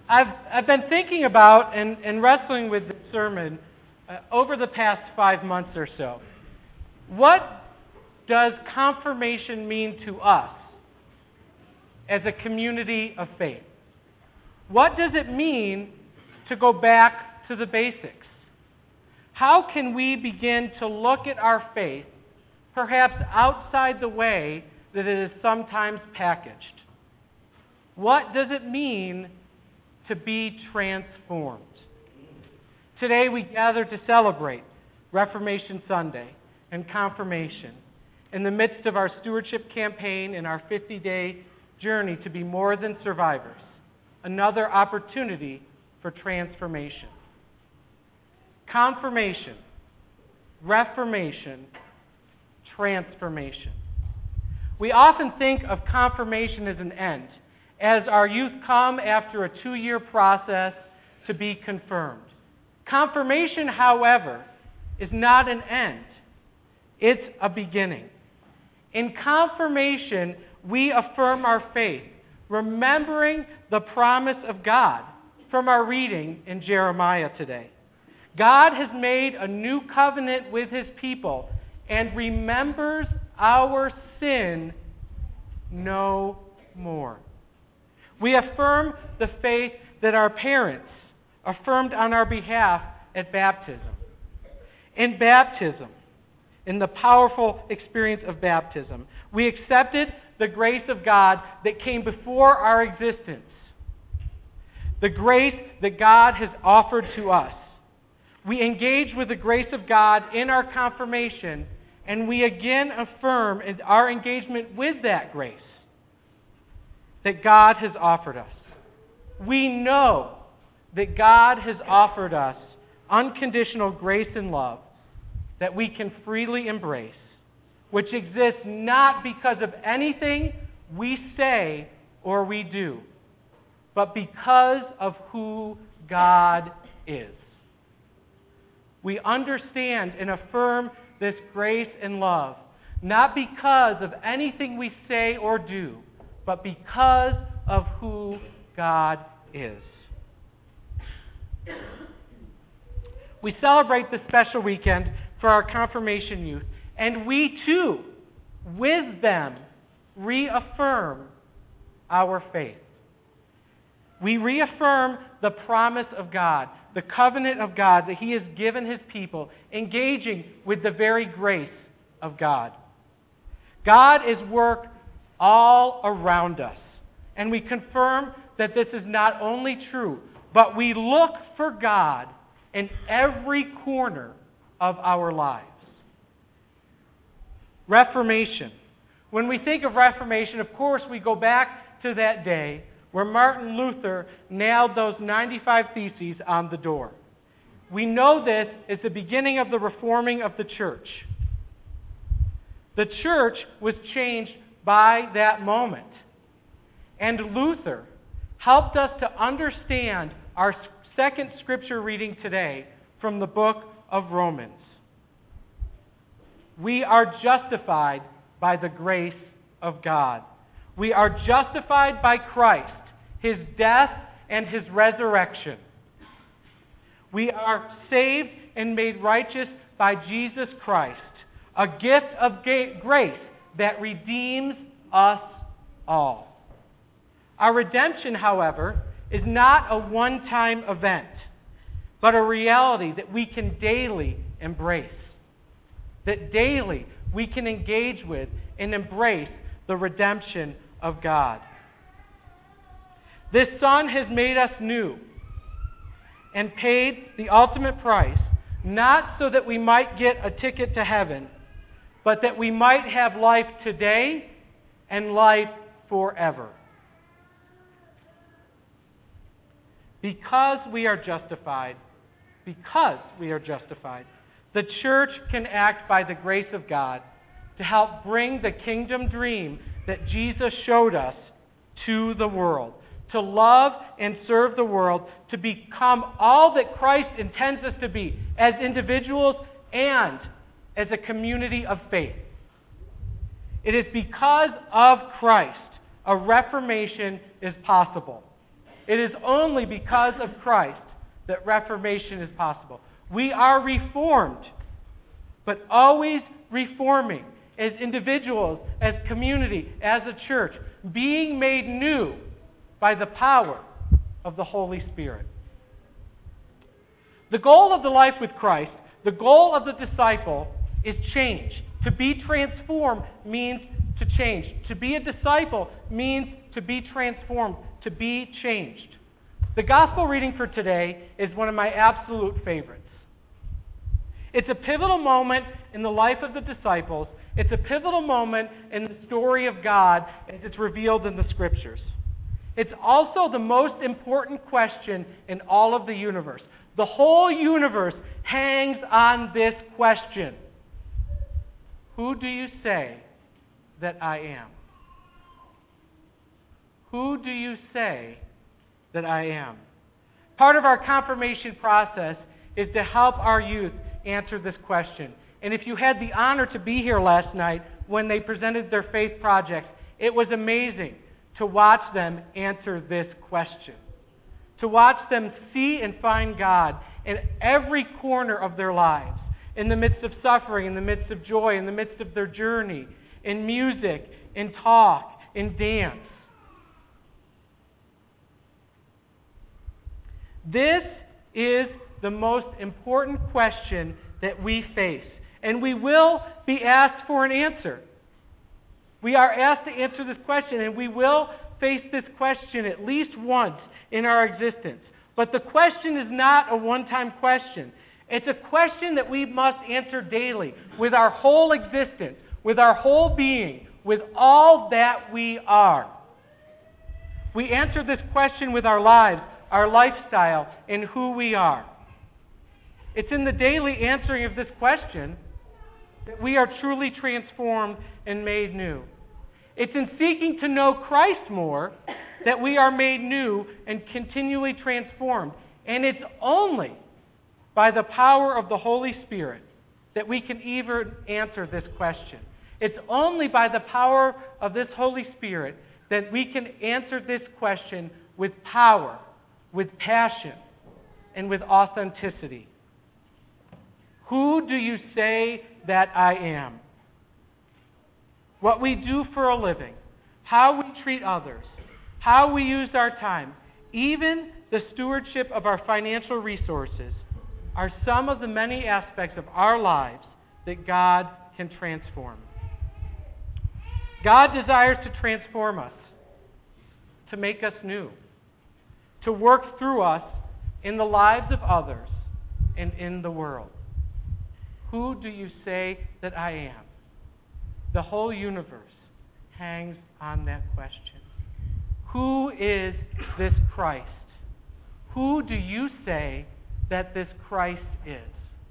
I've been thinking about and wrestling with this sermon over the past 5 months or so. What does confirmation mean to us as a community of faith? What does it mean to go back to the basics? How can we begin to look at our faith, perhaps outside the way that it is sometimes packaged? What does it mean to be transformed? Today we gather to celebrate Reformation Sunday and confirmation in the midst of our stewardship campaign and our 50-day journey to be more than survivors, another opportunity for transformation. Confirmation, reformation, transformation. We often think of confirmation as an end, as our youth come after a 2-year process to be confirmed. Confirmation, however, is not an end. It's a beginning. In confirmation, we affirm our faith, remembering the promise of God from our reading in Jeremiah today. God has made a new covenant with His people and remembers our sin no more. We affirm the faith that our parents affirmed on our behalf at baptism. In baptism, in the powerful experience of baptism, we accepted the grace of God that came before our existence, the grace that God has offered to us. We engage with the grace of God in our confirmation, and we again affirm our engagement with that grace that God has offered us. We know that God has offered us unconditional grace and love that we can freely embrace, which exists not because of anything we say or we do, but because of who God is. We understand and affirm this grace and love, not because of anything we say or do, but because of who God is. We celebrate this special weekend for our confirmation youth, and we too, with them, reaffirm our faith. We reaffirm the promise of God, the covenant of God that He has given His people, engaging with the very grace of God. God is work all around us, and we confirm that this is not only true, but we look for God in every corner of our lives. Reformation. When we think of Reformation, of course, we go back to that day where Martin Luther nailed those 95 Theses on the door. We know this is the beginning of the reforming of the church. The church was changed by that moment. And Luther helped us to understand our second scripture reading today from the book of Romans. We are justified by the grace of God. We are justified by Christ, His death and His resurrection. We are saved and made righteous by Jesus Christ, a gift of grace that redeems us all. Our redemption, however, is not a one-time event, but a reality that we can daily embrace. That daily we can engage with and embrace the redemption of God. This Son has made us new and paid the ultimate price, not so that we might get a ticket to heaven, but that we might have life today and life forever. Because we are justified, the church can act by the grace of God to help bring the kingdom dream that Jesus showed us to the world, to love and serve the world, to become all that Christ intends us to be as individuals and as a community of faith. It is because of Christ a reformation is possible. It is only because of Christ that reformation is possible. We are reformed, but always reforming as individuals, as community, as a church, being made new by the power of the Holy Spirit. The goal of the life with Christ, the goal of the disciple, is change. To be transformed means to change. To be a disciple means to be transformed, to be changed. The gospel reading for today is one of my absolute favorites. It's a pivotal moment in the life of the disciples. It's a pivotal moment in the story of God as it's revealed in the Scriptures. It's also the most important question in all of the universe. The whole universe hangs on this question. Who do you say that I am? Who do you say that I am? Part of our confirmation process is to help our youth answer this question. And if you had the honor to be here last night when they presented their faith project, it was amazing to watch them answer this question. To watch them see and find God in every corner of their lives, in the midst of suffering, in the midst of joy, in the midst of their journey, in music, in talk, in dance. This is the most important question that we face, and we will be asked for an answer. We are asked to answer this question, and we will face this question at least once in our existence. But the question is not a one-time question. It's a question that we must answer daily with our whole existence, with our whole being, with all that we are. We answer this question with our lives, our lifestyle, and who we are. It's in the daily answering of this question that we are truly transformed and made new. It's in seeking to know Christ more that we are made new and continually transformed. And it's only by the power of the Holy Spirit that we can even answer this question. It's only by the power of this Holy Spirit that we can answer this question with power, with passion, and with authenticity. Who do you say that I am? What we do for a living, how we treat others, how we use our time, even the stewardship of our financial resources are some of the many aspects of our lives that God can transform. God desires to transform us, to make us new, to work through us in the lives of others and in the world. Who do you say that I am? The whole universe hangs on that question. Who is this Christ? Who do you say that this Christ is?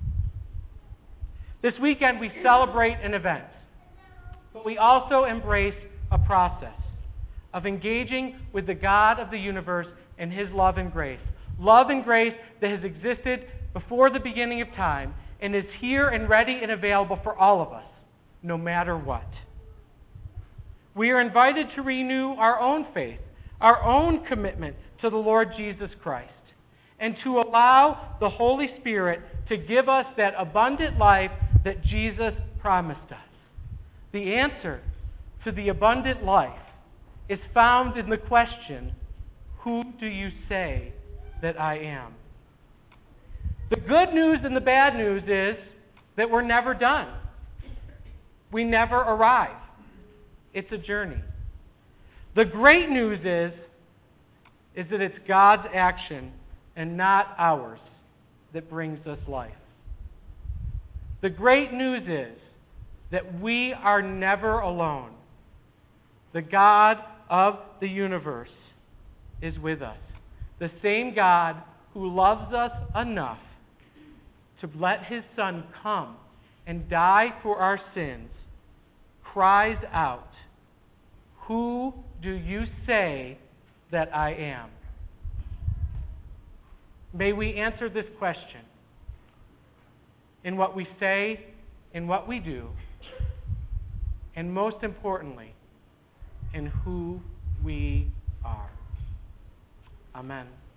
This weekend we celebrate an event, but we also embrace a process of engaging with the God of the universe and His love and grace. Love and grace that has existed before the beginning of time and is here and ready and available for all of us, no matter what. We are invited to renew our own faith, our own commitment to the Lord Jesus Christ, and to allow the Holy Spirit to give us that abundant life that Jesus promised us. The answer to the abundant life is found in the question, who do you say that I am? The good news and the bad news is that we're never done. We never arrive. It's a journey. The great news is that it's God's action and not ours that brings us life. The great news is that we are never alone. The God of the universe is with us. The same God who loves us enough to let His Son come and die for our sins cries out, who do you say that I am? May we answer this question in what we say, in what we do, and most importantly, in who we are. Amen.